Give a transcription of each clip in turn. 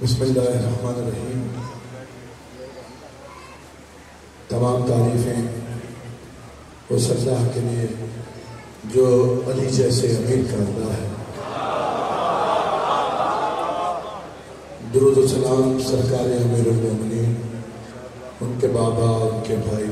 بسم اللہ الرحمن الرحیم۔ تمام تعریفیں اس اللہ کے لیے جو علی جیسے امیر کا اللہ ہے۔ درود و سلام سرکار امیر المومنین، ان کے بابا، ان کے بھائی،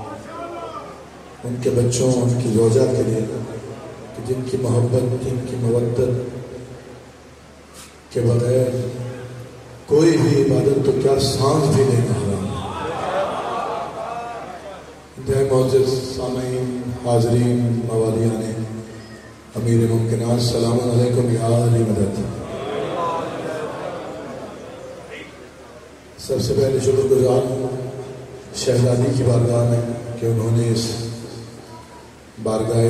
ان کے بچوں، ان کی زوجہ کے لیے کہ جن کی محبت، جن کی مودت کے بغیر کوئی بھی عبادت تو کیا سانس بھی لینا حرام ہے۔ انتہائی معزز سامعین، حاضرین، موالیان امیر ممکنات، السلام علیکم یا علی مدد۔ سب سے پہلے شکر گزار ہوں شہزادی کی بارگاہ میں کہ انہوں نے اس بارگاہ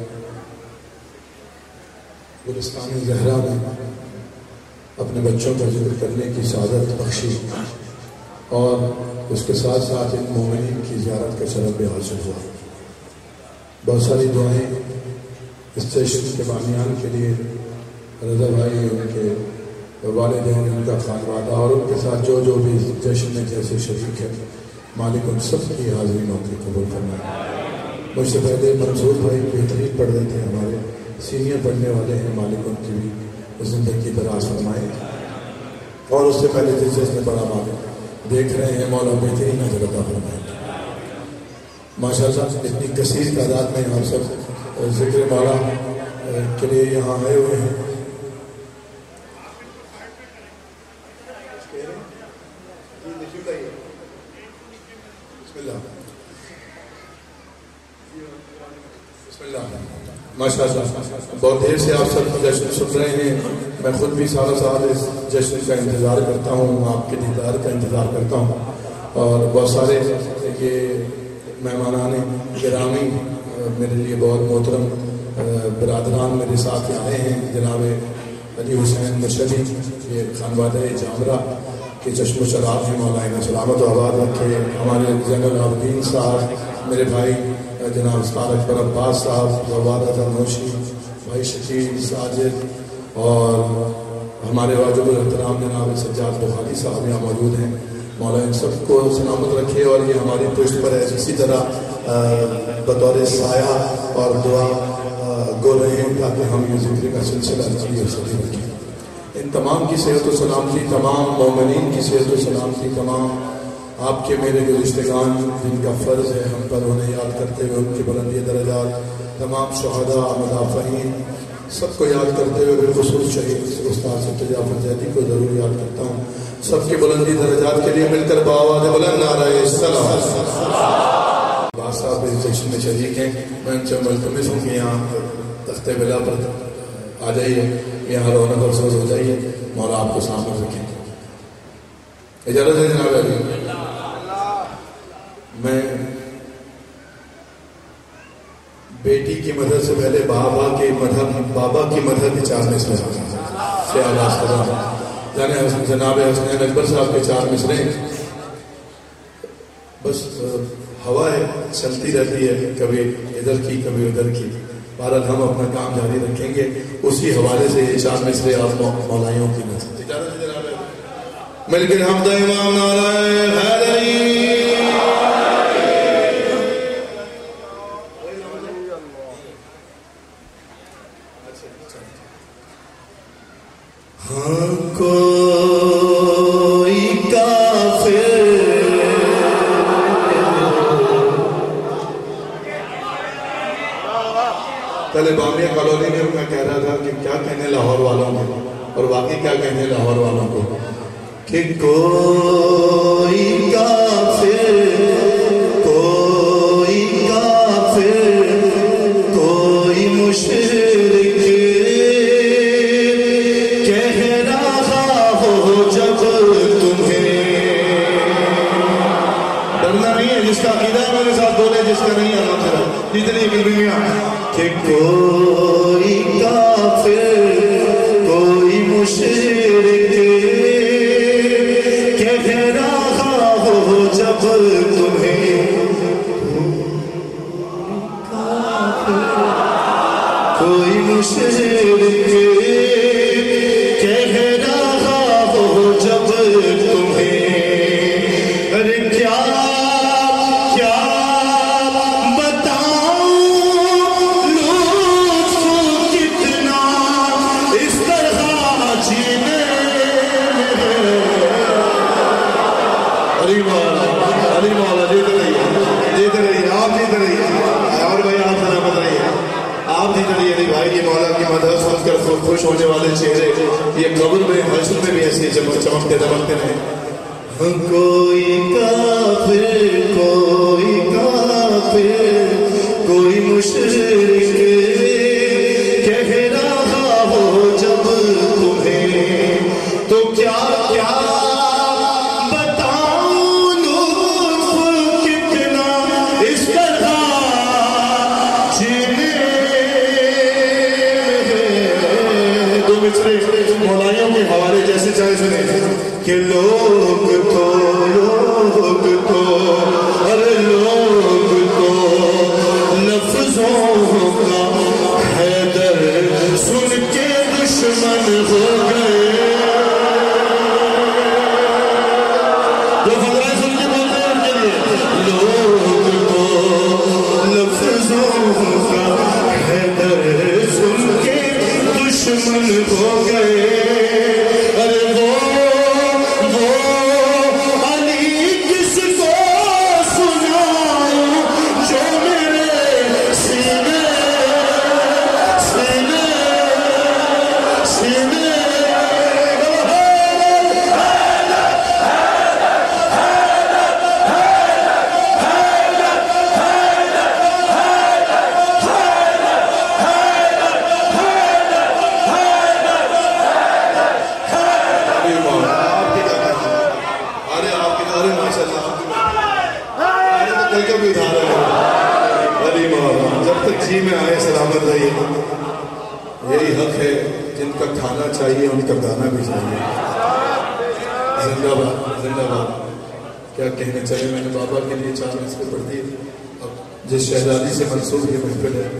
گلستان زہرا میں اپنے بچوں کا ذکر کرنے کی سعادت بخشی اور اس کے ساتھ ساتھ ان مومنین کی زیارت کا شرف بھی حاصل ہوا۔ بہت ساری دعائیں اس جشن کے بامیان کے لیے، رضا بھائی، ان کے والدین، ان کا خانوادہ اور ان کے ساتھ جو جو بھی جشن میں جیسے شریک ہے، مالک ان سب کی حاضرینوں کی قبول فرمائے۔ مجھ سے پہلے منصور بھائی بہترین پڑھ رہے تھے، ہمارے سینئر پڑھنے والے ہیں، مالک ان کی بھی زندگی دراز فرمائے، اور اس سے پہلے جس نے پڑھا مالک دیکھ رہے ہیں، مولا بہترین نظر عطا فرمائے۔ ماشاءاللہ اتنی کثیر تعداد میں ہم سب ذکر مولا کے لیے یہاں آئے ہوئے ہیں۔ ماشاءاللہ بہت دیر سے آپ سب جشن سن رہے ہیں۔ میں خود بھی سارا سال اس جشن کا انتظار کرتا ہوں، آپ کے دیدار کا انتظار کرتا ہوں، اور بہت سارے یہ مہمانان گرامی میرے لیے بہت محترم برادران میرے ساتھ آئے ہیں۔ جناب علی حسین مشہدی، یہ خانوادہ جامرہ کے چشم و چراغ ہیں، مولانا سلامت و آباد رکھے۔ ہمارے زین العابدین صاحب، میرے بھائی جناب استاد اکبر عباس صاحب، وبادت نوشی، بھائی شکیل ساجد، اور ہمارے واجب الاحترام جناب سجاد بخاری صاحب یہاں موجود ہیں۔ مولا ان سب کو سلامت رکھے اور یہ ہماری پشت پر ہے، اسی طرح بطور سایہ اور دعا گو رہے ہیں تاکہ ہم یہ ذکر کا سلسلہ جاری اور ساری رکھیں۔ ان تمام کی صحت و سلامتی، تمام مومنین کی صحت و سلامتی، تمام آپ کے میرے گزشتگان جن کا فرض ہے ہم پر انہیں یاد کرتے ہوئے ان کی بلندی درجات، تمام شہداء، مدافعین، سب کو یاد کرتے ہوئے بالخصوص شہید استاد ستیہ فرزیدی کو ضرور یاد کرتا ہوں۔ سب کی بلندی درجات کے لیے مل کر بآواز بلند نعرہ الصلاۃ۔ باز صاحب اس جشن میں شریک ہیں، میں ان سے ملتمس ہوں کہ یہاں تخت بلا پر آ جائیے، یہاں رونق اور سوز ہو جائیے، مولا آپ کو سامنے رکھیں۔ اجازت ہے جناب علی، میں بیٹی کی مدد سے پہلے بابا کی مدد کے 4 مصرے سے آغاز کر رہا ہوں۔ جناب حسنین اکبر صاحب کے 4 مصرے، بس ہوا ہے چلتی رہتی ہے، کبھی ادھر کی کبھی ادھر کی، بہرحال ہم اپنا کام جاری رکھیں گے۔ اسی حوالے سے یہ 4 مصرے آپ مولائیوں کی نظر مل کے حمد امام نعرہ حیدری۔ پہلے بامیہ کالونی میں میں کہہ رہا تھا کہ کیا کہنے لاہور والوں کو، اور واقعی کیا کہنے لاہور والوں کو، کہ کوئی کافر، کوئی کافر، کوئی مشرک کہہ رہا ہو جب تمہیں، ڈرنا نہیں ہے، جس کا عقیدہ ہے میرے ساتھ بولے، جس کا نہیں آنا پھر جتنی کلمیاں، کہ کوئی کافر، کوئی مشرک کہہ رہا ہو جب تمہیں، کوئی مشرک کہہ رہا ہو جب آپ ہی علی علی بھائی، یہ مولا کی مدح سن کر خوش ہونے والے چہرے یہ قبر میں حشر میں بھی ایسے چمکتے دمکتے رہے. کوئی کافر کوئی مشرک کہہ رہا ہو جب تمہیں تو کیا کیا بتاؤں لطف کتنا اس طرح جینے. دو مصرے مولائیوں کے حوالے جیسے چاہے سنے کہ لوگ تو ارے لوگ تو لفظوں کا حیدر سن کے دشمن ہو گئے. جو فضائل سن کے بولتے ہیں ان کے لیے لوگ تو لفظوں کا حیدر سن کے دشمن ہو گئے. ارے وہ علی کس کو سناؤں جو میرے سینے جب تک جی میں آئے سلامت رہیے. یہی حق ہے، جن کا کھانا چاہیے ان کا گانا بھی چاہیے. زندہ باد زندہ باد. کیا کہنے چلے، میں نے بابا کے لیے 4 مصرے پڑھ دیے. اب جس شہزادی سے منسوب یہ محفل ہے،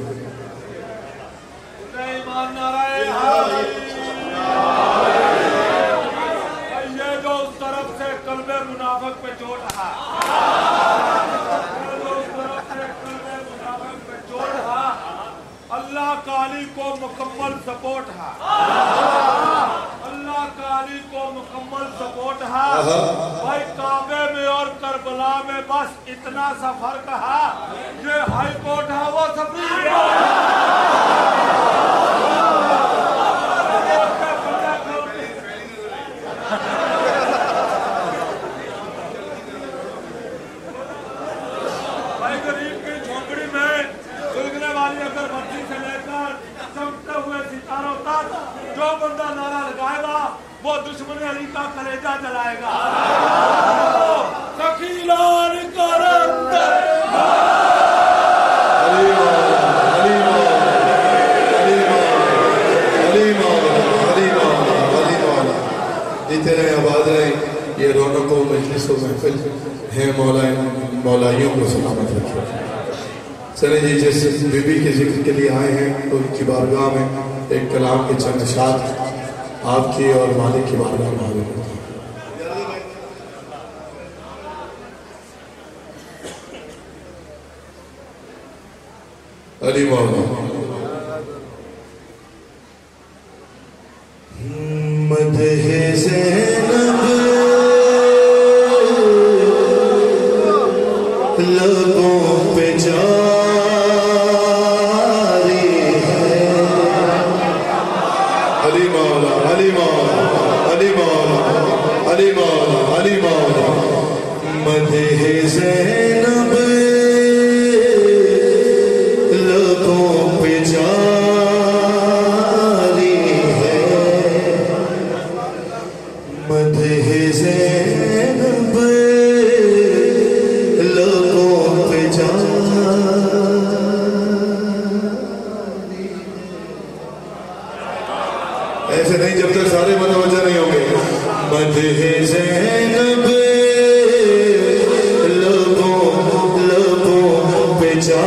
یہ جو اس طرف سے قلب منافق پہ چوٹ رہا، اللہ کا علی کو مکمل سپورٹ ہے، اللہ کا علی کو مکمل سپورٹ ہے. بھائی کعبے میں اور کربلا میں بس اتنا سا فرق ہے، یہ ہائی کورٹ ہے وہ سپریم کورٹ ہے. بھائی غریب کی جھونپڑی میں سلگنے والی اگر بچی سے لے کر چمکتے ہوئے ستاروں تک جو بندہ نعرہ لگائے گا وہ دشمن علی کا کلیجہ جلائے گا. سکیلان کرندر جیتے رہے آباد رہے. یہ رونق و مجلس و محفل ہے، مولائیوں کو سلامت رکھے. چلیں جی، جس بی بی کے ذکر کے لیے آئے ہیں تو ان کی بارگاہ میں ایک کلام کے چند اشعار آپ کی اور مالک کی بارگاہ میں حاضر کرتا ہوں. علی مولا. مدح زینب لبوں پہ جاری ہے. علی مولا علی مولا علی مولا علی مولا علی مولا. مدح زینب لبوں پہ جاری ہے. مدح زینب لبوں پہ جاری. ایسے نہیں جب تک سارے متوجہ نہیں ہوں گے. مدح زینب لبوں پہ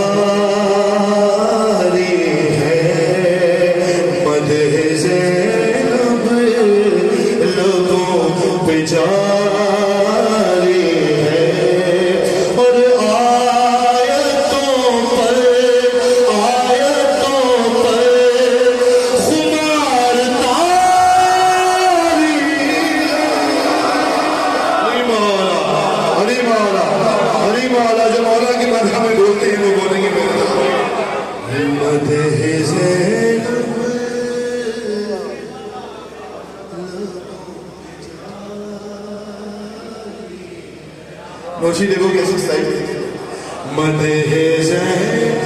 جاری ہے. مدح زینب لبوں پہ جاری ہے. اور آیتوں پر خمار تار نوشی دیکھو کیسے سائڈ مدح زینب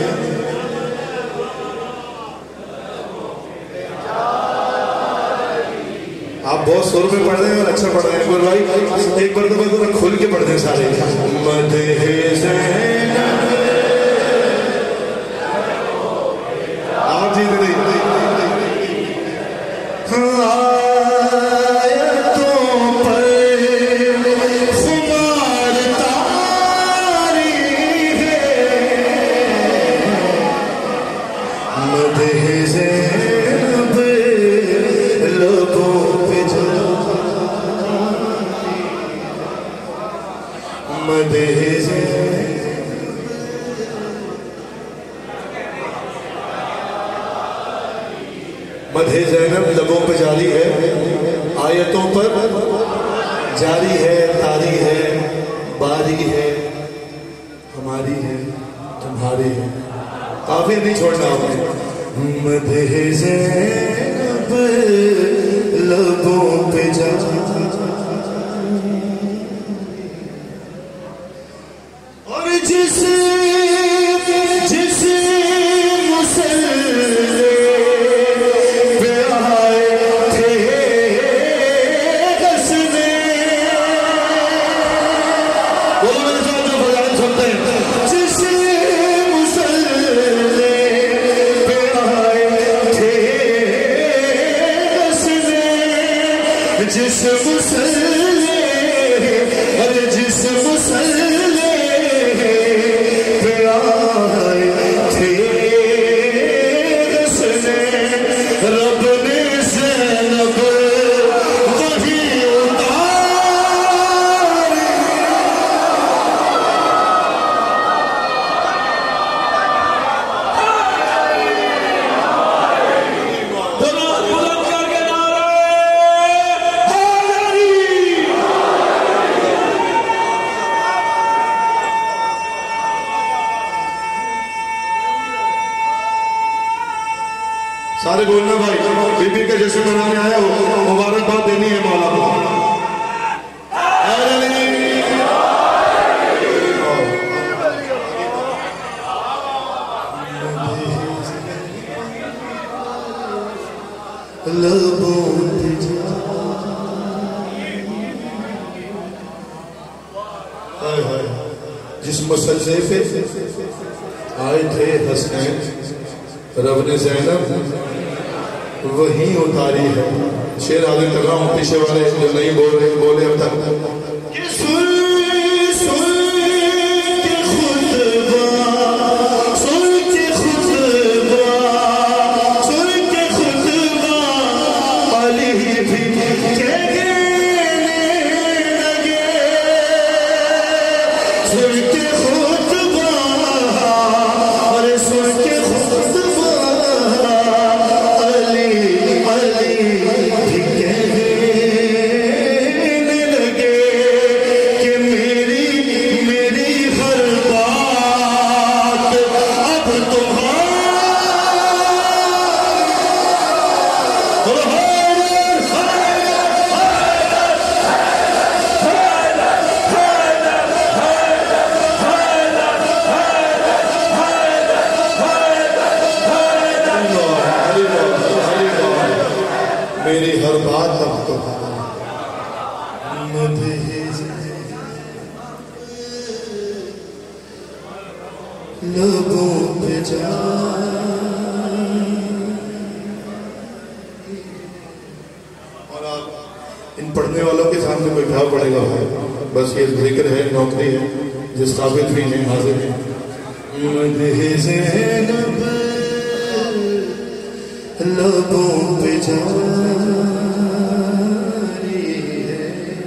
آپ بہت سور میں پڑھ رہے ہیں اور اچھا پڑھ رہے ہیں اکبر بھائی ایک بار تو کھل کے پڑھ دیں سارے مدح زینب آپ جی دے مدح زینب لبوں پہ جاری ہے آیتوں پر جاری ہے تاری ہے باری ہے ہماری ہے تمہاری ہے کافی نہیں چھوڑنا آپ نے مدح زینب لبوں پہ جاری اور جس سارے بولنا بھائی بی بی کا جشن منانے آیا ہو مبارکباد دینی ہے مولا کو جس مسلسل پہ آئے تھے حسنین رب نے زینب وہیں اتاری ہے شیر آگے کر رہا ہوں پیچھے والے جو نہیں بول رہے بولے اب تک کہ سن کے خطبہ علی بھی کہنے لگے سن کے خطبہ اور سن کے میری ہر بات اب تو لبوں پہ جا اور آپ ان پڑھنے والوں کے سامنے کوئی کیا پڑے گا بس یہ ذکر ہے نوکری ہے جس قابل بھی ہیں حاضر ہیں مدح زینب لبوں پہ جاری ہے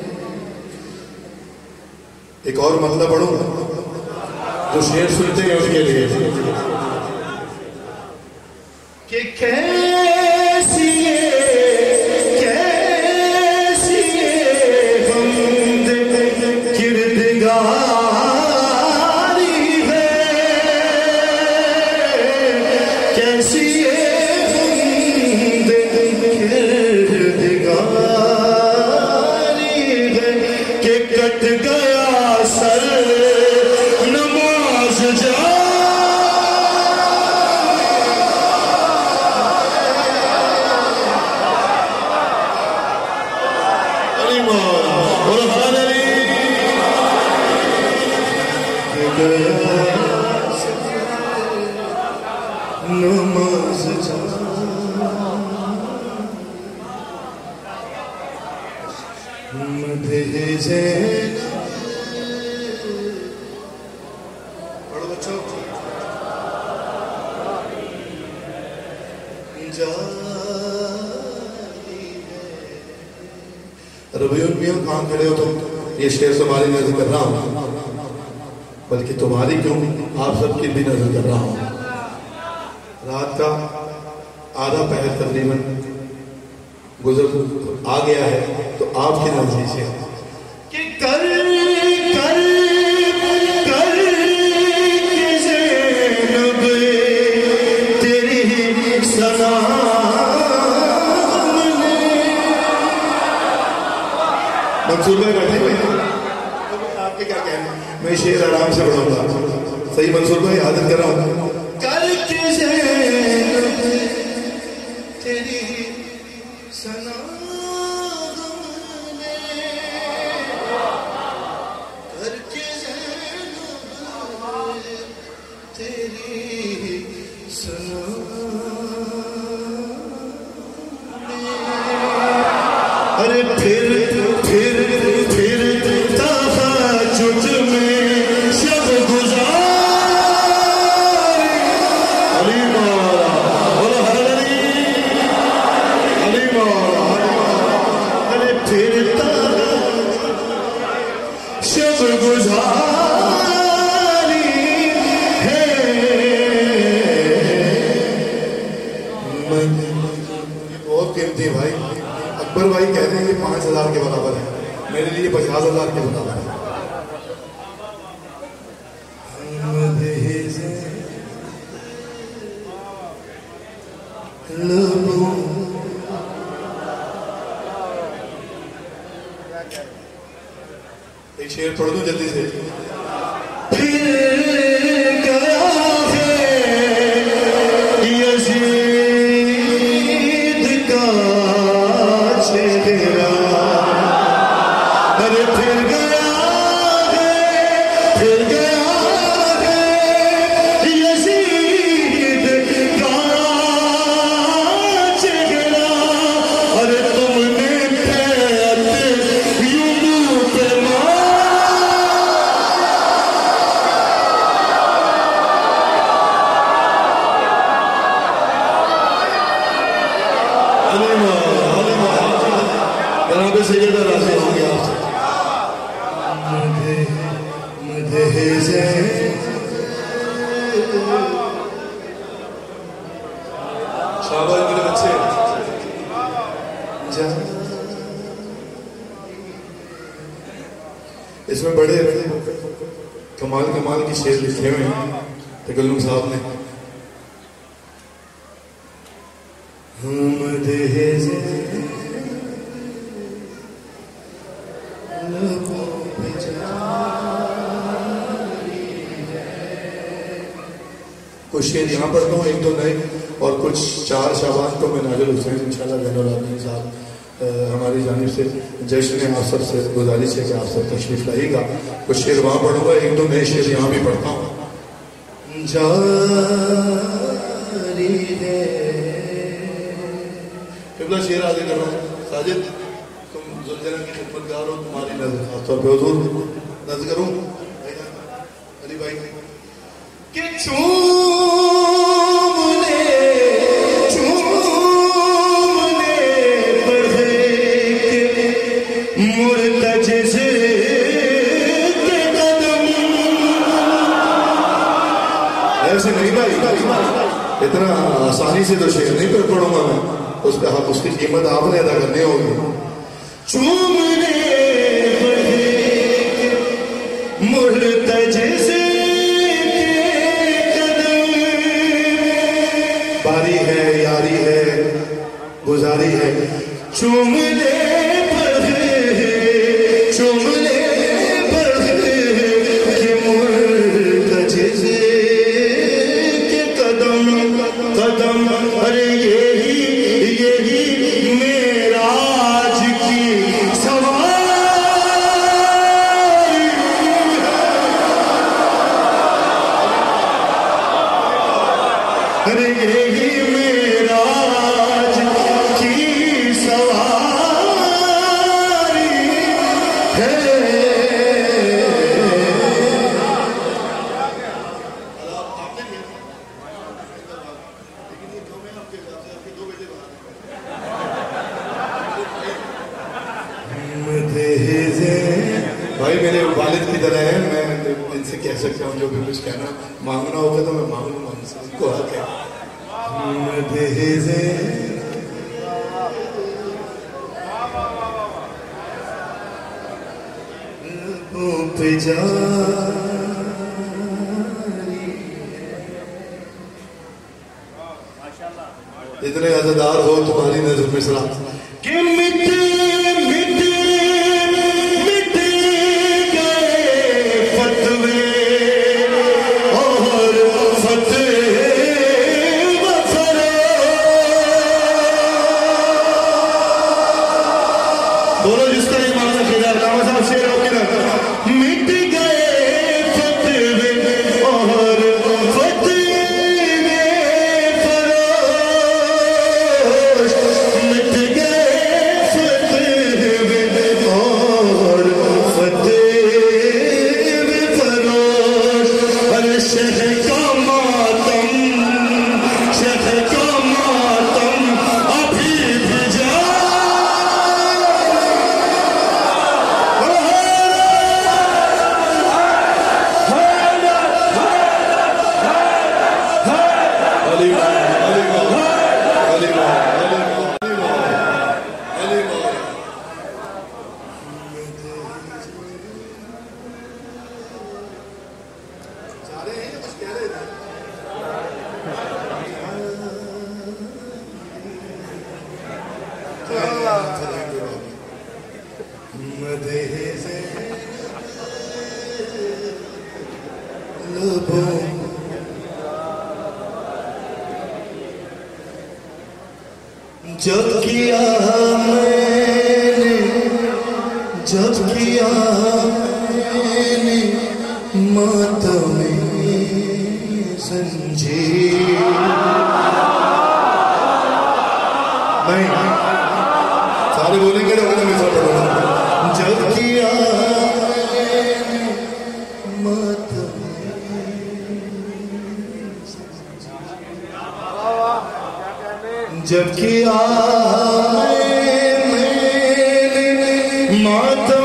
ایک اور مطلب پڑھوں جو شعر سنتے ہیں اس کے لیے کہ کیسی حمد کردگاری ہے کیسی کردگاری ہے کہ کٹ گیا سر نماز جا نماز جا مدح زینب پڑھو بچوں ربیع المیاں کہاں کھڑے ہو تم؟ یہ شعر تمہاری نظر کر رہا ہوں، بلکہ تمہاری کیوں آپ سب کی بھی نظر کر رہا ہوں۔ رات کا آدھا پہر تقریباً گزر آ گیا ہے، تو آپ کی نظر سے کہ کر زینب تیری سنا منصور بھائی بیٹھے ہوئے ہیں، آپ کے کیا کہنا ہے؟ میں شعر آرام سے پڑھوں گا، صحیح منصور بھائی حاضر کر رہا ہوں۔ کر کے زینب تیری سنا کر کے زینب تیری سنا ارے پھر تہجد میں شب گزار علی مولا بولو علی مولا ارے پھر تہجد شب گزاری ہے بہت قیمتی بھائی۔ اکبر بھائی کہتے ہیں کہ 5,000 کے برابر ہے، میرے لیے 50,000 کے برابر ہے۔ ایک شعر پڑھ دوں جلدی سے۔ پھر گیا ہے یزید کا چہرہ، ارے پھر گیا ہے یزید کا چہرہ، ارے تم نے بیعت یوں منہ پہ جناب سیدہ راضی ہوں گے آپ سے۔ مدح زینب شاباش میرے بچے، اس میں بڑے کمال کی شعر لکھے ہوئے ہیں تکلم صاحب نے۔ مدح زینب کچھ شعر یہاں پڑھتا ہوں، ایک دو نئے، اور کچھ 4 شعبان کو میں ناجل حسین انشاءاللہ بین العالمین صاحب ہماری جانب سے جشن آپ سب سے گزارش ہے کہ آپ سب تشریف لائیے گا۔ کچھ شعر وہاں پڑھوں گا، ایک دو نئے شعر یہاں بھی پڑھتا ہوں۔ جاری ہے قبلہ شعر آگے کر رہا ہوں۔ ساجد تم زلزلہ کی خدمت گار ہو، تمہاری نظر خاص طور پہ حضور نظر کروں علی بھائی کہ چومنے بڑھے مرتجز کے قدم، ایسے نہیں بھائی، اتنا آسانی سے تو شعر نہیں پڑھوں گا میں، اس پہ اس کی قیمت آپ نے ادا کرنی ہوگی۔ چومنے بڑھے مرتجز گزاری ہے چوم لے کہ مرتجز کے قدم ارے یہی معراج کی سواری ارے یہی معراج کی سواری ہے بھائی میرے والد کی طرح ہے میں ان سے کہہ سکتا ہوں جو بھی کچھ کہنا مانگنا ہوگا تو میں مانگ لوں ان سے ان کو حق ہے پہ اتنے عزادار ہو تمہاری نظر میں سلام کہ بولو جس کا یہ معنی کیا علامہ صاحب شعر ہو کے مٹ گئے فتوے اور فتوے فروش مٹ گئے فتوے اور فتوے فروش اور شہ کا ماتم ابھی بھی جا جب کیا میں نے ماتم زنجیر نہیں سارے بولیں گے نا میں سب پڑھوں جب کیا ماتم جب کیا میں نے ماتم